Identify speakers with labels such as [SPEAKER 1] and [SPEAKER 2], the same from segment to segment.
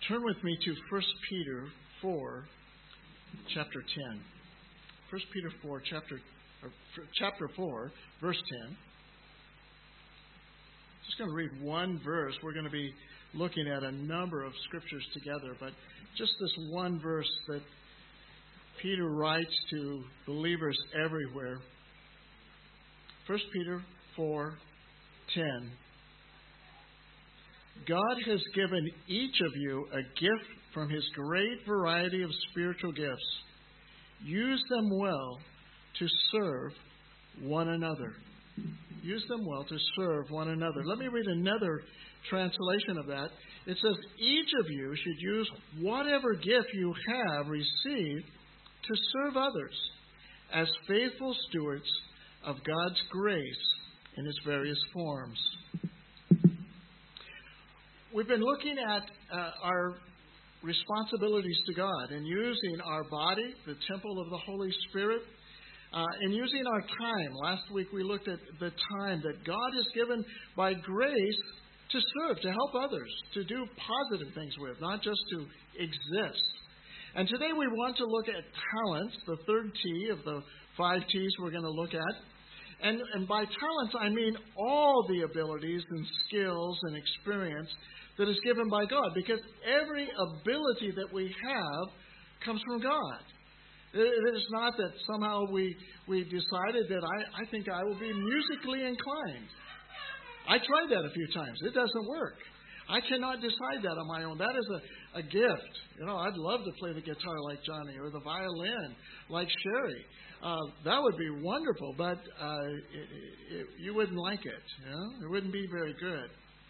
[SPEAKER 1] Turn with me to 1 Peter 4, chapter 10. 1 Peter 4, chapter 4, verse 10. Just going to read one verse. We're going to be looking at a number of scriptures together, but just this one verse that Peter writes to believers everywhere. 1 Peter 4:10. God has given each of you a gift from His great variety of spiritual gifts. Use them well to serve one another. Use them well to serve one another. Let me read another translation of that. It says, each of you should use whatever gift you have received to serve others as faithful stewards of God's grace in its various forms. We've been looking at our responsibilities to God and using our body, the temple of the Holy Spirit, and using our time. Last week we looked at the time that God has given by grace to serve, to help others, to do positive things with, not just to exist. And today we want to look at talents, the third T of the 5 T's we're going to look at. And by talents, I mean all the abilities and skills and experience that is given by God, because every ability that we have comes from God. It is not that somehow we decided that I think I will be musically inclined. I tried that a few times. It doesn't work. I cannot decide that on my own. That is a gift. You know, I'd love to play the guitar like Johnny or the violin like Sherry. That would be wonderful, but you wouldn't like it. You know? It wouldn't be very good.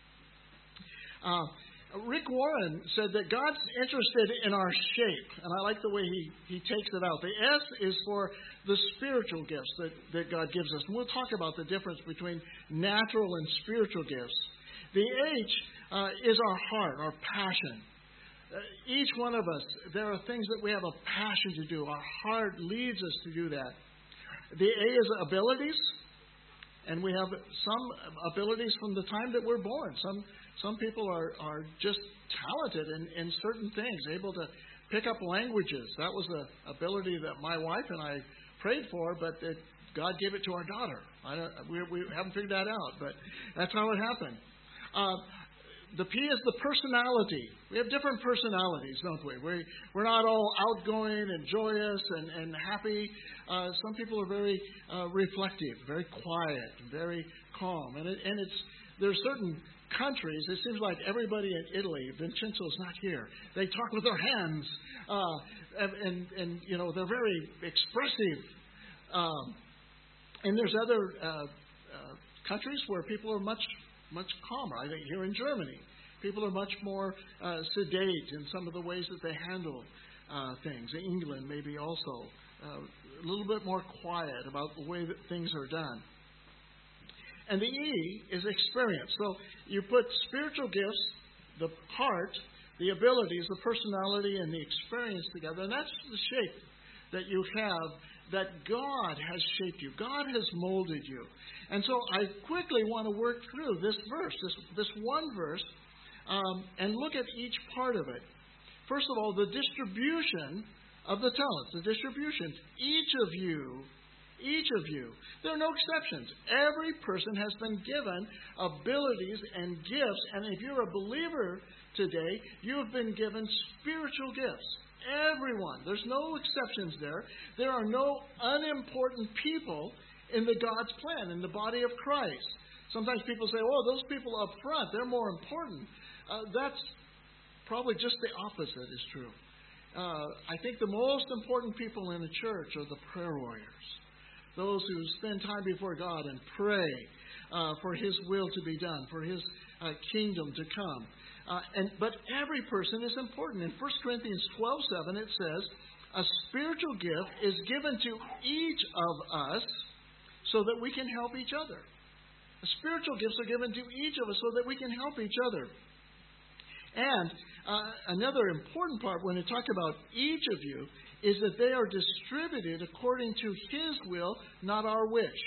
[SPEAKER 1] Rick Warren said that God's interested in our shape, and I like the way he takes it out. The S is for the spiritual gifts that God gives us. And we'll talk about the difference between natural and spiritual gifts. The H is our heart, our passion. Each one of us, there are things that we have a passion to do. Our heart leads us to do that. The A is abilities, and we have some abilities from the time that we're born. Some people are just talented in certain things, able to pick up languages. That was an ability that my wife and I prayed for, but God gave it to our daughter. We haven't figured that out, but that's how it happened. The P is the personality. We have different personalities, don't we? We're not all outgoing and joyous and happy. Some people are very reflective, very quiet, very calm. And there's certain countries, it seems like everybody in Italy, Vincenzo's not here, they talk with their hands, and you know, they're very expressive. And there's other countries where people are much calmer. I think here in Germany, people are much more sedate in some of the ways that they handle things. In England, maybe also a little bit more quiet about the way that things are done. And the E is experience. So you put spiritual gifts, the heart, the abilities, the personality, and the experience together, and that's the shape that you have, that God has shaped you. God has molded you. And so I quickly want to work through this verse, this one verse, and look at each part of it. First of all, the distribution of the talents, the distribution. Each of you, there are no exceptions. Every person has been given abilities and gifts, and if you're a believer today, you have been given spiritual gifts. Everyone. There's no exceptions there. There are no unimportant people in the God's plan, in the body of Christ. Sometimes people say, oh, those people up front, they're more important. That's probably just the opposite is true. I think the most important people in a church are the prayer warriors. Those who spend time before God and pray for His will to be done, for His kingdom to come. But every person is important. In 1 Corinthians 12:7 it says, a spiritual gift is given to each of us so that we can help each other. The spiritual gifts are given to each of us so that we can help each other. And another important part when it talks about each of you is that they are distributed according to His will, not our wish.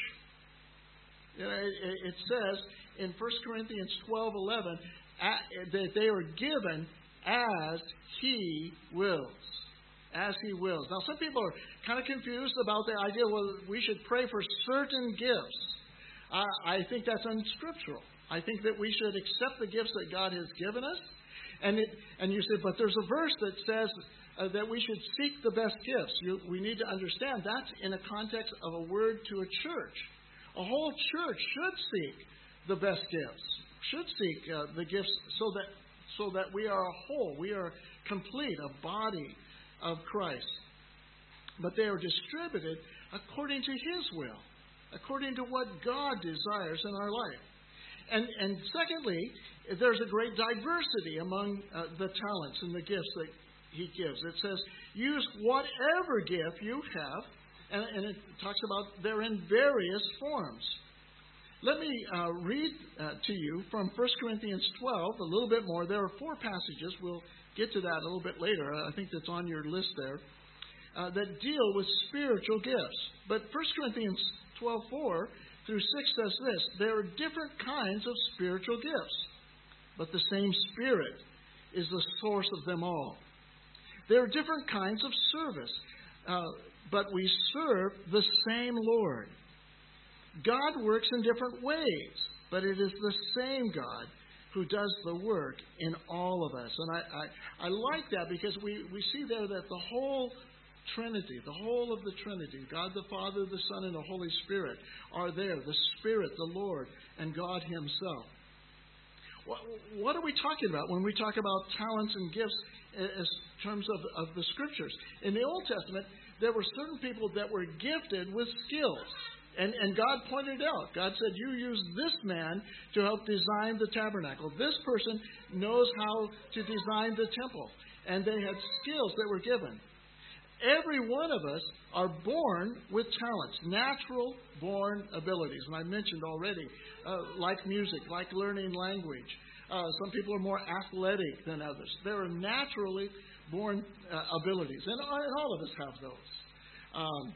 [SPEAKER 1] It says in 1 Corinthians 12:11 that they are given as He wills. As He wills. Now, some people are kind of confused about the idea, well, we should pray for certain gifts. I think that's unscriptural. I think that we should accept the gifts that God has given us. And you say, but there's a verse that says that we should seek the best gifts. We need to understand that's in a context of a word to a church. A whole church should seek the best gifts, should seek the gifts so that we are a whole, we are complete, a body of Christ. But they are distributed according to His will, according to what God desires in our life. And secondly, there's a great diversity among the talents and the gifts that He gives. It says, use whatever gift you have, and it talks about they're in various forms. Let me read to you from 1 Corinthians 12 a little bit more. There are 4 passages. We'll get to that a little bit later. I think that's on your list there. That deal with spiritual gifts. But 1 Corinthians 12:4 through 6 says this: there are different kinds of spiritual gifts, but the same Spirit is the source of them all. There are different kinds of service, but we serve the same Lord. God works in different ways, but it is the same God who does the work in all of us. And I like that because we see there that the whole Trinity, the whole of the Trinity, God the Father, the Son, and the Holy Spirit are there. The Spirit, the Lord, and God Himself. What are we talking about when we talk about talents and gifts as terms of the Scriptures? In the Old Testament, there were certain people that were gifted with skills. And God pointed out, God said, you use this man to help design the tabernacle. This person knows how to design the temple. And they had skills that were given. Every one of us are born with talents, natural born abilities. And I mentioned already, like music, like learning language. Some people are more athletic than others. There are naturally born abilities. And all of us have those.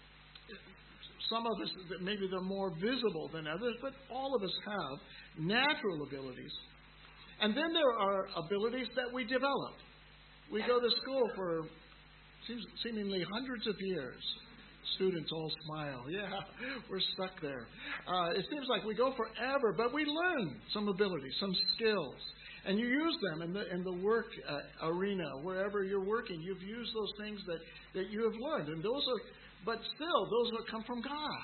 [SPEAKER 1] Some of us, maybe they're more visible than others, but all of us have natural abilities. And then there are abilities that we develop. We go to school for seemingly hundreds of years. Students all smile. Yeah, we're stuck there. It seems like we go forever, but we learn some abilities, some skills. And you use them in the work arena, wherever you're working. You've used those things that you have learned. And those are, but still, those come from God.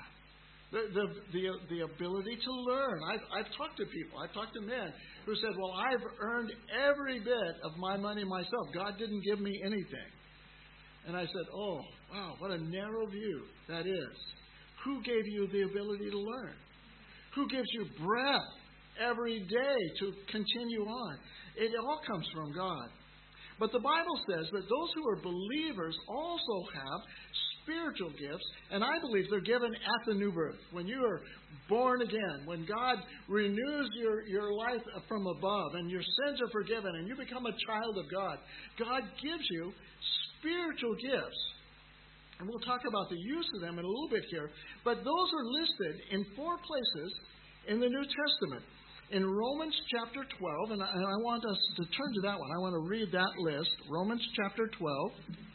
[SPEAKER 1] The ability to learn. I've talked to people. I've talked to men who said, well, I've earned every bit of my money myself. God didn't give me anything. And I said, oh, wow, what a narrow view that is. Who gave you the ability to learn? Who gives you breath every day to continue on? It all comes from God. But the Bible says that those who are believers also have spiritual gifts, and I believe they're given at the new birth. When you are born again, when God renews your life from above, and your sins are forgiven, and you become a child of God, God gives you spiritual gifts. And we'll talk about the use of them in a little bit here. But those are listed in 4 places in the New Testament. In Romans chapter 12, and I want us to turn to that one. I want to read that list. Romans chapter 12.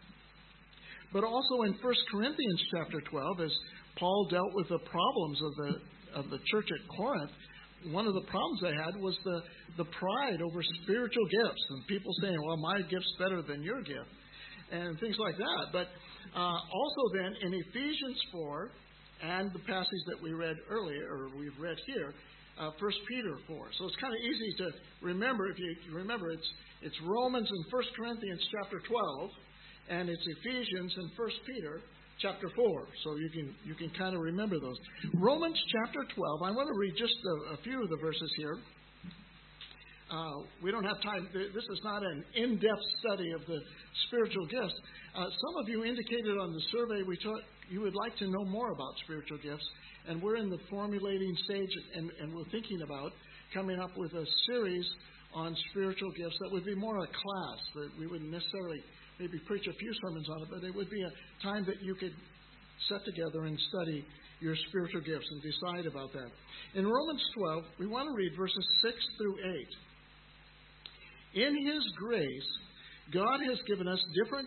[SPEAKER 1] But also in 1 Corinthians chapter 12, as Paul dealt with the problems of the church at Corinth, one of the problems they had was the pride over spiritual gifts. And people saying, well, my gift's better than your gift. And things like that. But also then in Ephesians 4 and the passage that we read earlier, or we've read here, 1 Peter 4. So it's kind of easy to remember. If you remember, it's Romans and 1 Corinthians chapter 12, and it's Ephesians and 1 Peter chapter 4. So you can kind of remember those. Romans chapter 12. I want to read just a few of the verses here. We don't have time. This is not an in-depth study of the spiritual gifts. Some of you indicated on the survey we took you would like to know more about spiritual gifts, and we're in the formulating stage, and we're thinking about coming up with a series on spiritual gifts that would be more a class, that we wouldn't necessarily maybe preach a few sermons on it, but it would be a time that you could set together and study your spiritual gifts and decide about that. In Romans 12, we want to read verses 6 through 8. In His grace, God has given us different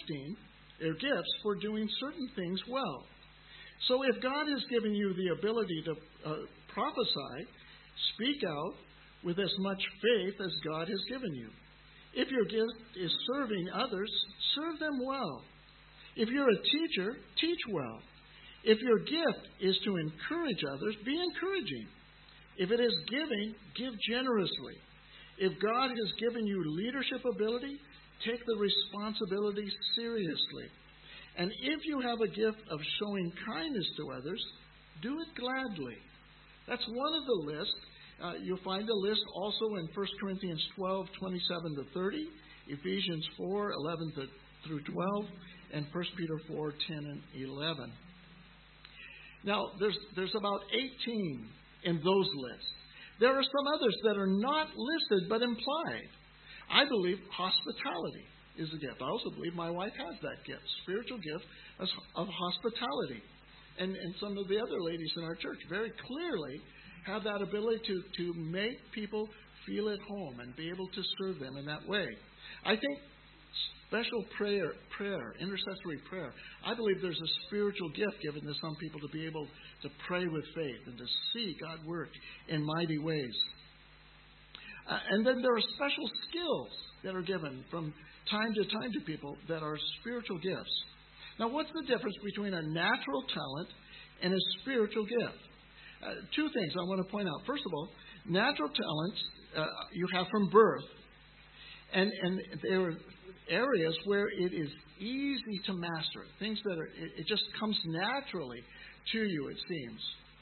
[SPEAKER 1] gifts for doing certain things well. So if God has given you the ability to prophesy, speak out with as much faith as God has given you. If your gift is serving others, serve them well. If you're a teacher, teach well. If your gift is to encourage others, be encouraging. If it is giving, give generously. If God has given you leadership ability, take the responsibility seriously. And if you have a gift of showing kindness to others, do it gladly. That's one of the lists. You'll find a list also in 1 Corinthians 12, 27 to 30, Ephesians 4, 11 through 12, and 1 Peter 4, 10 and 11. Now, there's about 18 in those lists. There are some others that are not listed but implied. I believe hospitality is a gift. I also believe my wife has that gift, spiritual gift of hospitality. And some of the other ladies in our church very clearly have that ability to make people feel at home and be able to serve them in that way. I think special prayer, intercessory prayer, I believe there's a spiritual gift given to some people to be able to pray with faith and to see God work in mighty ways. And then there are special skills that are given from time to time to people that are spiritual gifts. Now, what's the difference between a natural talent and a spiritual gift? Two things I want to point out. First of all, natural talents you have from birth, and there are areas where it is easy to master. Things that it just comes naturally to you, it seems.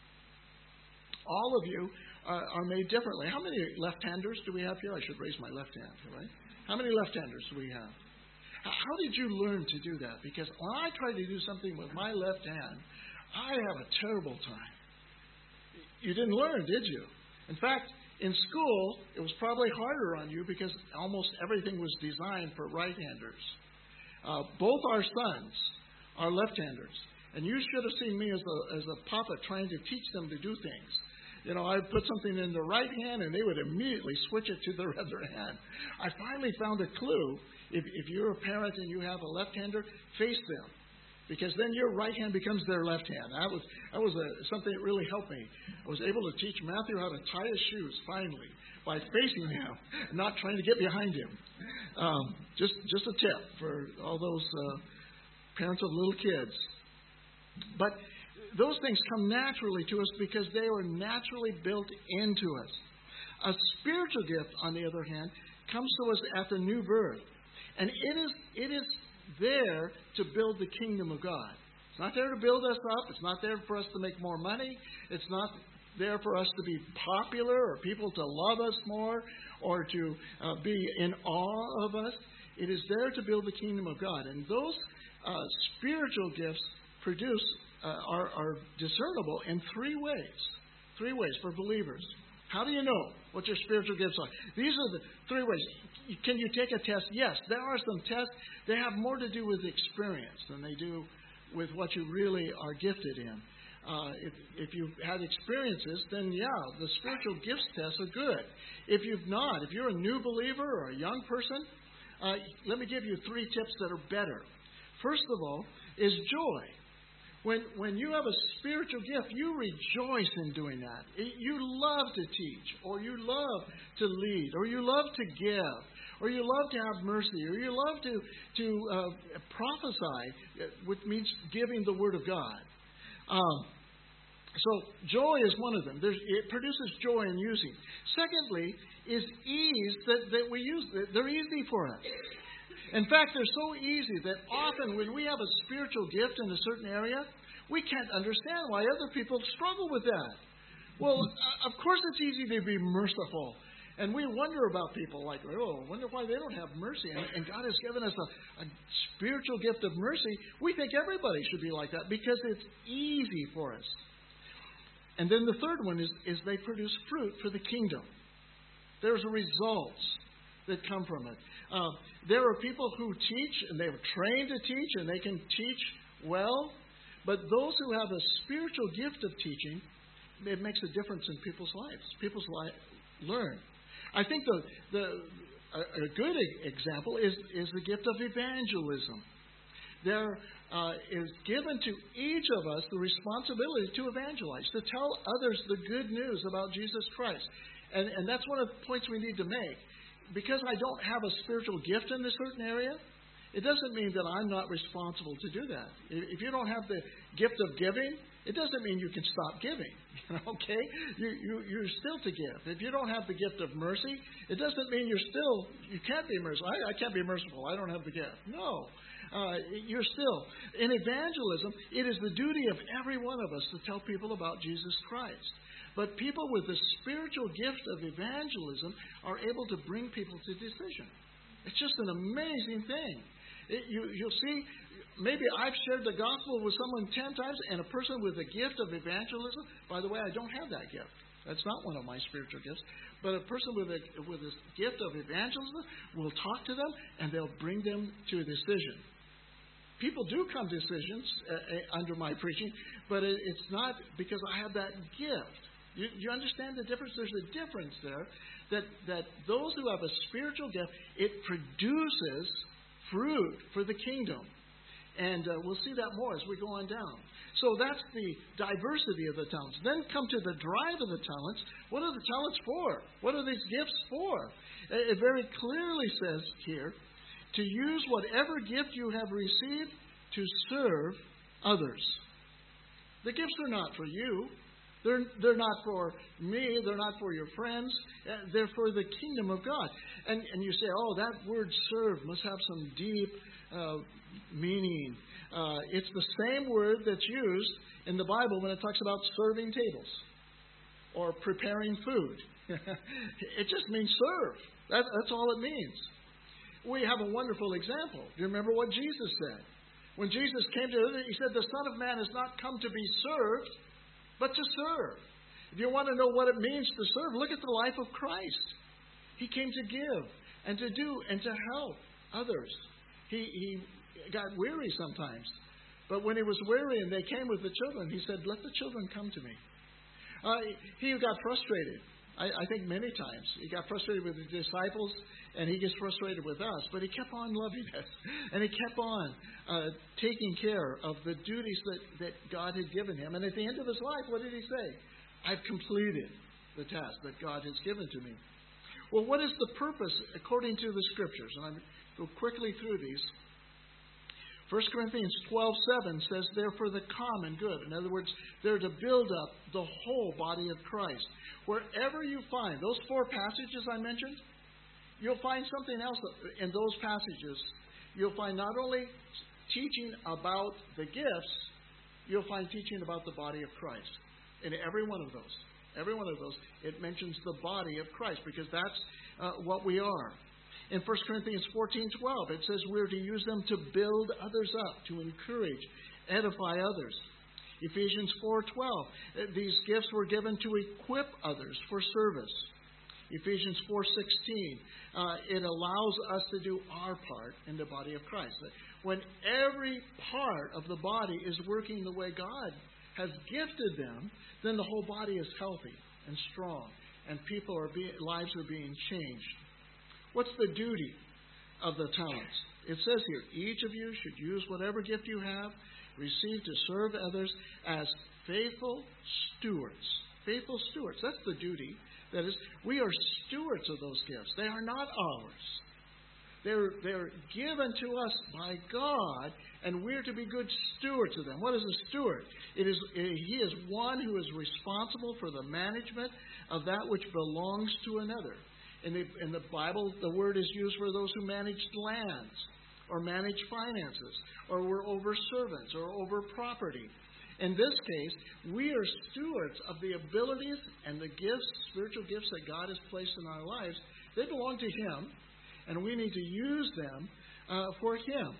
[SPEAKER 1] All of you are made differently. How many left-handers do we have here? I should raise my left hand, right? How many left-handers do we have? How did you learn to do that? Because when I try to do something with my left hand, I have a terrible time. You didn't learn, did you? In fact, in school, it was probably harder on you because almost everything was designed for right-handers. Both our sons are left-handers. And you should have seen me as a papa trying to teach them to do things. You know, I would put something in the right hand and they would immediately switch it to their other hand. I finally found a clue. If you're a parent and you have a left-hander, face them. Because then your right hand becomes their left hand. That was something that really helped me. I was able to teach Matthew how to tie his shoes, finally, by facing him and not trying to get behind him. Just a tip for all those parents of little kids. But those things come naturally to us because they are naturally built into us. A spiritual gift, on the other hand, comes to us at the new birth. And it is there to build the kingdom of God. It's not there to build us up. It's not there for us to make more money. It's not there for us to be popular or people to love us more or to be in awe of us. It is there to build the kingdom of God. And those spiritual gifts are discernible in three ways. Three ways for believers. How do you know what your spiritual gifts are? These are the three ways. Can you take a test? Yes, there are some tests. They have more to do with experience than they do with what you really are gifted in. If you've had experiences, then the spiritual gifts tests are good. If you've not, if you're a new believer or a young person, let me give you three tips that are better. First of all is joy. When you have a spiritual gift, you rejoice in doing that. You love to teach, or you love to lead, or you love to give, or you love to have mercy, or you love to prophesy, which means giving the Word of God. So joy is one of them. It produces joy in using. Secondly is ease that we use. They're easy for us. In fact, they're so easy that often when we have a spiritual gift in a certain area, we can't understand why other people struggle with that. Well, of course it's easy to be merciful. And we wonder about people like, I wonder why they don't have mercy. And God has given us a spiritual gift of mercy. We think everybody should be like that because it's easy for us. And then the third one is they produce fruit for the kingdom. There's results that come from it. There are people who teach, and they're trained to teach, and they can teach well. But those who have a spiritual gift of teaching, it makes a difference in people's lives. People's lives learn. I think a good example is the gift of evangelism. There is given to each of us the responsibility to evangelize, to tell others the good news about Jesus Christ. And that's one of the points we need to make. Because I don't have a spiritual gift in a certain area, it doesn't mean that I'm not responsible to do that. If you don't have the gift of giving, it doesn't mean you can stop giving. Okay? You're still to give. If you don't have the gift of mercy, it doesn't mean you can't be merciful. I can't be merciful. I don't have the gift. No. You're still. In evangelism, it is the duty of every one of us to tell people about Jesus Christ. But people with the spiritual gift of evangelism are able to bring people to decision. It's just an amazing thing. You'll see, maybe I've shared the gospel with someone 10 times, and a person with a gift of evangelism, by the way, I don't have that gift. That's not one of my spiritual gifts. But a person with a gift of evangelism will talk to them, and they'll bring them to a decision. People do come to decisions under my preaching, but it's not because I have that gift. You understand the difference? There's a difference there that those who have a spiritual gift, it produces fruit for the kingdom. And we'll see that more as we go on down. So that's the diversity of the talents. Then come to the drive of the talents. What are the talents for? What are these gifts for? It very clearly says here, to use whatever gift you have received to serve others. The gifts are not for you. They're not for me. They're not for your friends. They're for the kingdom of God. And you say, oh, that word serve must have some deep meaning. It's the same word that's used in the Bible when it talks about serving tables or preparing food. It just means serve. That's all it means. We have a wonderful example. Do you remember what Jesus said? When Jesus came to earth, he said, the Son of Man has not come to be served, but to serve. If you want to know what it means to serve, look at the life of Christ. He came to give and to do and to help others. He got weary sometimes. But when he was weary and they came with the children, he said, let the children come to me. He got frustrated. I think many times. He got frustrated with the disciples, and he gets frustrated with us. But he kept on loving us. And he kept on taking care of the duties that God had given him. And at the end of his life, what did he say? I've completed the task that God has given to me. Well, what is the purpose according to the Scriptures? And I'm going to go quickly through these. 1 Corinthians 12:7 says, they're for the common good. In other words, they're to build up the whole body of Christ. Wherever you find those 4 passages I mentioned, you'll find something else in those passages. You'll find not only teaching about the gifts, you'll find teaching about the body of Christ. In every one of those. Every one of those, it mentions the body of Christ, because that's what we are. In 1 Corinthians 14:12, it says we're to use them to build others up, to encourage, edify others. Ephesians 4:12, these gifts were given to equip others for service. Ephesians 4:16, it allows us to do our part in the body of Christ. When every part of the body is working the way God has gifted them, then the whole body is healthy and strong, and lives are being changed. What's the duty of the talents? It says here, each of you should use whatever gift you have received to serve others as faithful stewards. Faithful stewards. That's the duty. That is, we are stewards of those gifts. They are not ours. They're given to us by God, and we're to be good stewards of them. What is a steward? He is one who is responsible for the management of that which belongs to another. In the Bible, the word is used for those who manage lands, or manage finances, or were over servants, or over property. In this case, we are stewards of the abilities and the gifts, spiritual gifts that God has placed in our lives. They belong to Him, and we need to use them for Him.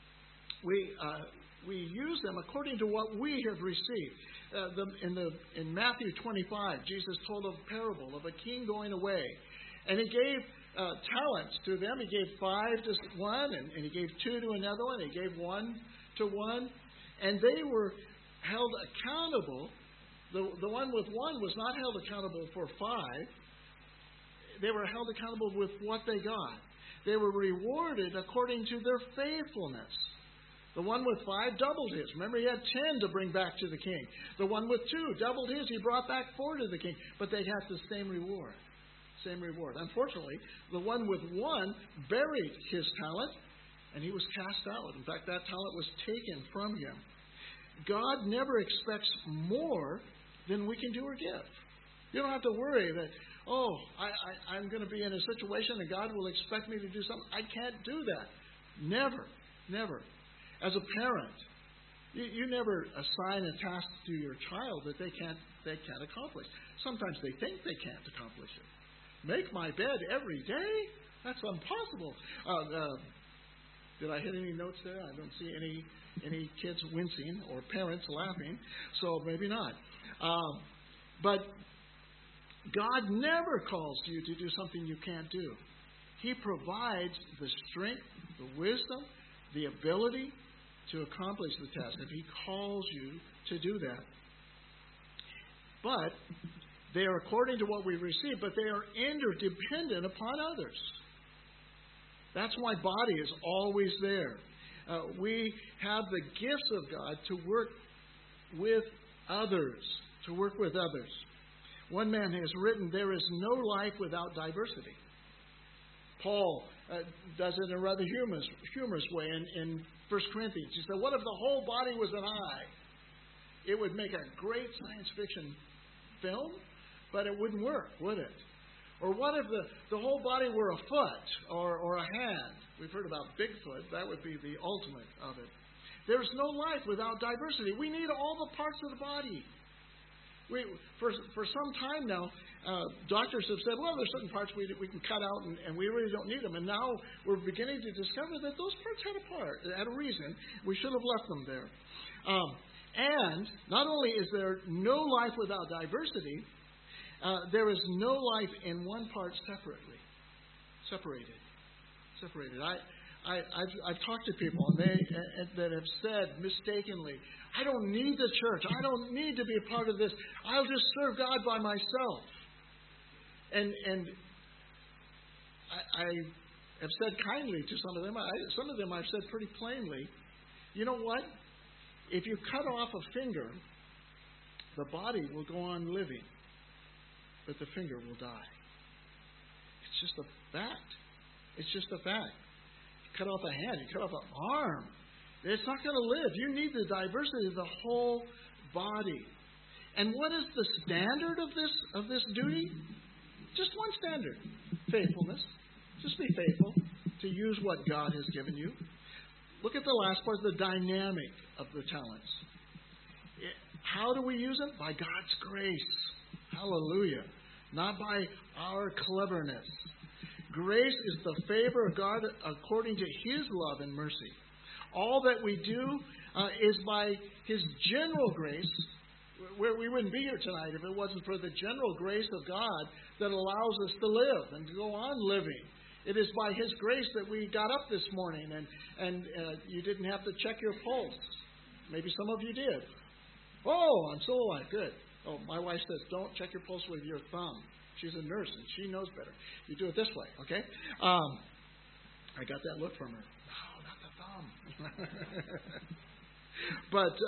[SPEAKER 1] We use them according to what we have received. In Matthew 25, Jesus told a parable of a king going away. And He gave talents to them. He gave 5 to one, and He gave 2 to another one. He gave 1 to one. And they were held accountable. The one with 1 was not held accountable for 5. they were held accountable with what they got. They were rewarded according to their faithfulness. The one with 5 doubled his. Remember, he had 10 to bring back to the king. The one with 2 doubled his. He brought back 4 to the king. But they had the same reward. Same reward. Unfortunately, the one with 1 buried his talent, and he was cast out. In fact, that talent was taken from him. God never expects more than we can do or give. You don't have to worry that, I'm going to be in a situation and God will expect me to do something. I can't do that. Never. Never. As a parent, you never assign a task to your child that they can't accomplish. Sometimes they think they can't accomplish it. Make my bed every day? That's impossible. Did I hit any notes there? I don't see any kids wincing or parents laughing, so maybe not. But God never calls you to do something you can't do. He provides the strength, the wisdom, the ability to accomplish the task if He calls you to do that. But they are according to what we receive, but they are interdependent upon others. That's why body is always there. We have the gifts of God to work with others. To work with others. One man has written, there is no life without diversity. Paul does it in a rather humorous way in 1 Corinthians. He said, what if the whole body was an eye? It would make a great science fiction film, but it wouldn't work, would it? Or what if the whole body were a foot or a hand? We've heard about Bigfoot. That would be the ultimate of it. There's no life without diversity. We need all the parts of the body. For some time now, doctors have said, well, there's certain parts we can cut out and we really don't need them. And now we're beginning to discover that those parts had a reason. We should have left them there. And not only is there no life without diversity, there is no life in one part separated. I've talked to people that have said mistakenly, I don't need the church. I don't need to be a part of this. I'll just serve God by myself. And I have said kindly to some of them. Some of them I've said pretty plainly, you know what? If you cut off a finger, the body will go on living, but the finger will die. It's just a fact. It's just a fact. You cut off a hand, you cut off an arm, it's not going to live. You need the diversity of the whole body. And what is the standard of this duty? Just one standard. Faithfulness. Just be faithful to use what God has given you. Look at the last part, the dynamic of the talents. How do we use them? By God's grace. Hallelujah. Not by our cleverness. Grace is the favor of God according to His love and mercy. All that we do is by His general grace. We wouldn't be here tonight if it wasn't for the general grace of God that allows us to live and to go on living. It is by His grace that we got up this morning and you didn't have to check your pulse. Maybe some of you did. Oh, I'm still alive. Good. Oh, my wife says, don't check your pulse with your thumb. She's a nurse and she knows better. You do it this way, okay? I got that look from her. No, not the thumb. But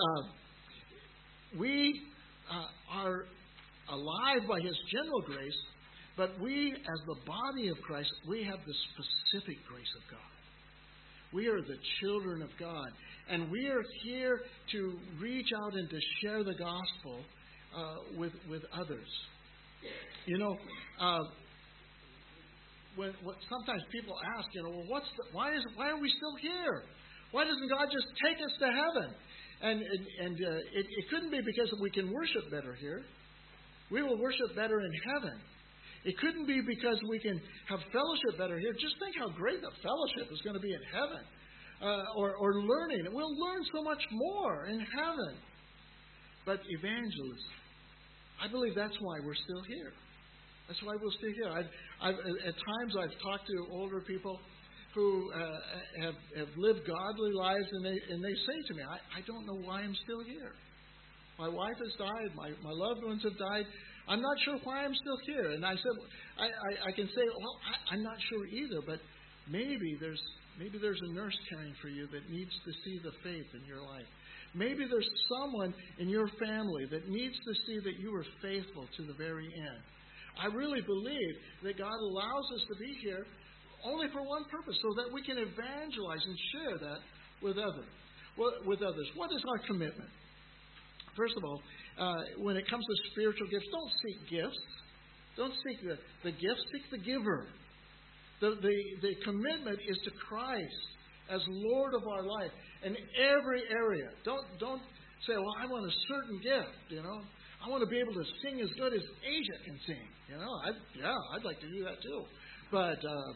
[SPEAKER 1] we are alive by His general grace, but we, as the body of Christ, we have the specific grace of God. We are the children of God, and we are here to reach out and to share the gospel with others. You know, sometimes people ask, well, why are we still here? Why doesn't God just take us to heaven? And it couldn't be because we can worship better here. We will worship better in heaven. It couldn't be because we can have fellowship better here. Just think how great the fellowship is going to be in heaven. Or learning. We'll learn so much more in heaven. But evangelism, I believe that's why we're still here. That's why we're still here. At times I've talked to older people who have lived godly lives, and they say to me, I don't know why I'm still here. My wife has died. My loved ones have died. I'm not sure why I'm still here. And I said, I can say, well, I'm not sure either, but maybe there's a nurse caring for you that needs to see the faith in your life. Maybe there's someone in your family that needs to see that you were faithful to the very end. I really believe that God allows us to be here only for one purpose, so that we can evangelize and share that with others. What is our commitment? First of all, when it comes to spiritual gifts, don't seek gifts. Don't seek the gift, seek the giver. The commitment is to Christ as Lord of our life in every area. Don't say, well, I want a certain gift, I want to be able to sing as good as Asia can sing. I'd like to do that too. But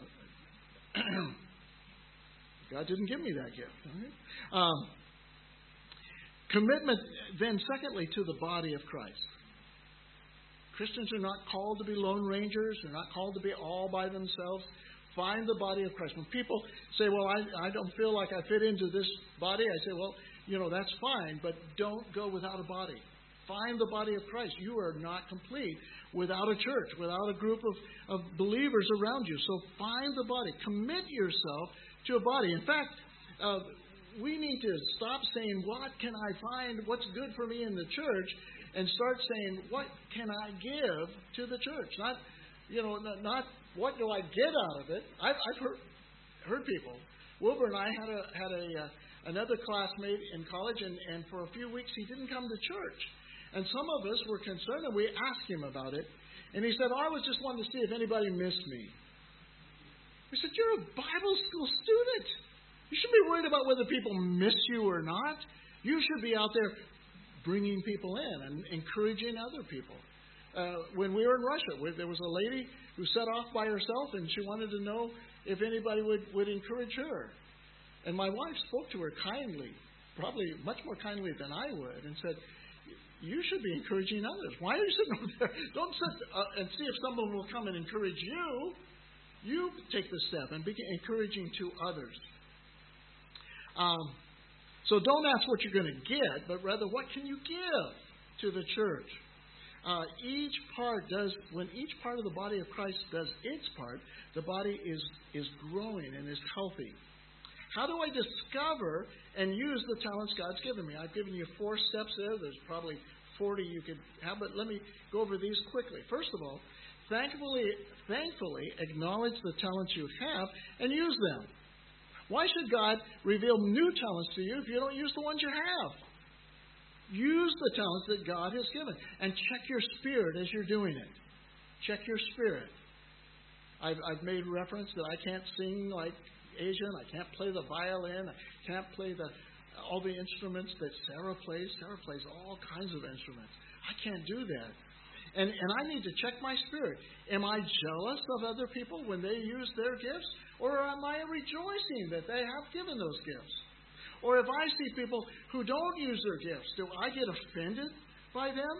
[SPEAKER 1] God didn't give me that gift. Right? Commitment, then, secondly, to the body of Christ. Christians are not called to be lone rangers. They're not called to be all by themselves. Find the body of Christ. When people say, well, I don't feel like I fit into this body, I say, well, that's fine, but don't go without a body. Find the body of Christ. You are not complete without a church, without a group of believers around you. So find the body. Commit yourself to a body. In fact, we need to stop saying, what can I find? What's good for me in the church? And start saying, what can I give to the church? Not what do I get out of it. I've heard people. Wilbur and I had another classmate in college, and for a few weeks he didn't come to church. And some of us were concerned, and we asked him about it. And he said, I was just wanting to see if anybody missed me. We said, you're a Bible school student. You shouldn't be worried about whether people miss you or not. You should be out there bringing people in and encouraging other people. When we were in Russia, there was a lady who set off by herself, and she wanted to know if anybody would encourage her. And my wife spoke to her kindly, probably much more kindly than I would, and said, you should be encouraging others. Why are you sitting over there? Don't sit and see if someone will come and encourage you. You take the step and begin encouraging to others. So don't ask what you're going to get, but rather what can you give to the church? When each part of the body of Christ does its part, the body is growing and is healthy. How do I discover and use the talents God's given me? I've given you 4 steps there. There's probably 40 you could have, but let me go over these quickly. First of all, thankfully acknowledge the talents you have and use them. Why should God reveal new talents to you if you don't use the ones you have? Use the talents that God has given and check your spirit as you're doing it. Check your spirit. I've made reference that I can't sing like Asian. I can't play the violin. I can't play all the instruments that Sarah plays. Sarah plays all kinds of instruments. I can't do that. And I need to check my spirit. Am I jealous of other people when they use their gifts? Or am I rejoicing that they have given those gifts? Or if I see people who don't use their gifts, do I get offended by them?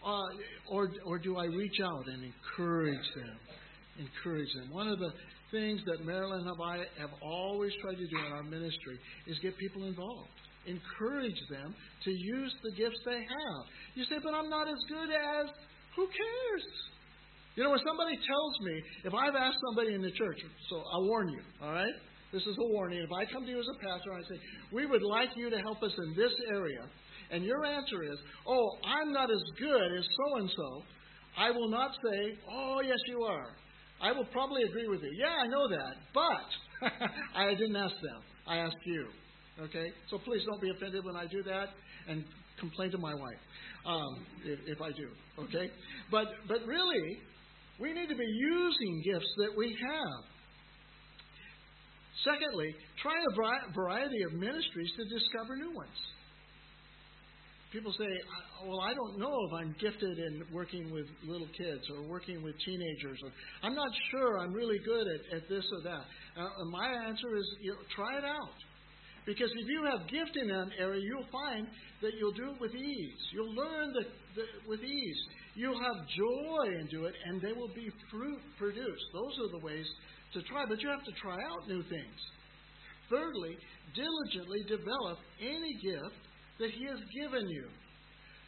[SPEAKER 1] Or do I reach out and encourage them? Encourage them. One of the things that Marilyn and I have always tried to do in our ministry is get people involved. Encourage them to use the gifts they have. You say, but I'm not as good as... Who cares? When somebody tells me, if I've asked somebody in the church, so I'll warn you, all right? This is a warning. If I come to you as a pastor and I say, we would like you to help us in this area, and your answer is, oh, I'm not as good as so-and-so, I will not say, oh, yes, you are. I will probably agree with you. Yeah, I know that, but I didn't ask them. I asked you. Okay? So please don't be offended when I do that, and complain to my wife if I do. Okay? But really, we need to be using gifts that we have. Secondly, try a variety of ministries to discover new ones. People say, well, I don't know if I'm gifted in working with little kids or working with teenagers. Or I'm not sure I'm really good at this or that. My answer is, try it out. Because if you have gift in an area, you'll find that you'll do it with ease. You'll learn with ease. You'll have joy and do it, and they will be fruit produced. Those are the ways to try, but you have to try out new things. Thirdly, diligently develop any gift that He has given you.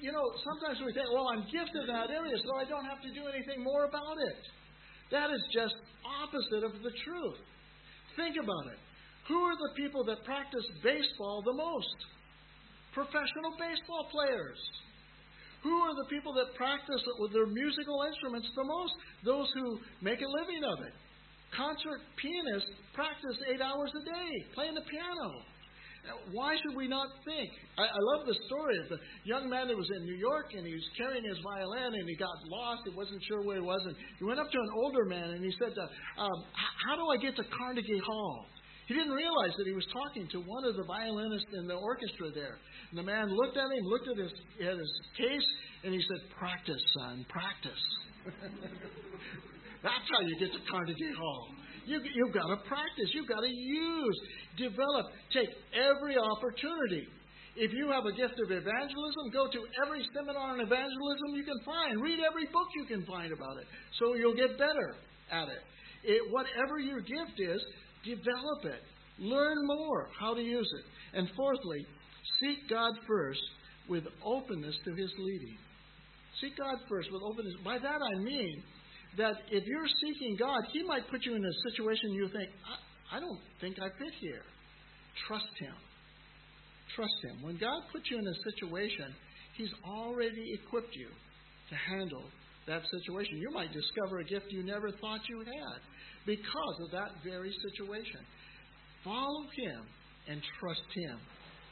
[SPEAKER 1] sometimes we think, well, I'm gifted in that area, so I don't have to do anything more about it. That is just opposite of the truth. Think about it. Who are the people that practice baseball the most? Professional baseball players. Who are the people that practice with their musical instruments the most? Those who make a living of it. Concert pianists practice 8 hours a day playing the piano. Why should we not think? I love the story of the young man that was in New York, and he was carrying his violin, and he got lost. He wasn't sure where he was. And he went up to an older man, and he said, how do I get to Carnegie Hall? He didn't realize that he was talking to one of the violinists in the orchestra there. And the man looked at him, looked at his case, and he said, practice, son, practice. That's how you get to Carnegie Hall. You've got to practice. You've got to use, develop, take every opportunity. If you have a gift of evangelism, go to every seminar on evangelism you can find. Read every book you can find about it, so you'll get better at it. Whatever your gift is, develop it. Learn more how to use it. And fourthly, seek God first with openness to His leading. Seek God first with openness. By that I mean that if you're seeking God, He might put you in a situation you think, I don't think I fit here. Trust Him. Trust Him. When God puts you in a situation, He's already equipped you to handle that situation. You might discover a gift you never thought you had because of that very situation. Follow Him and trust Him.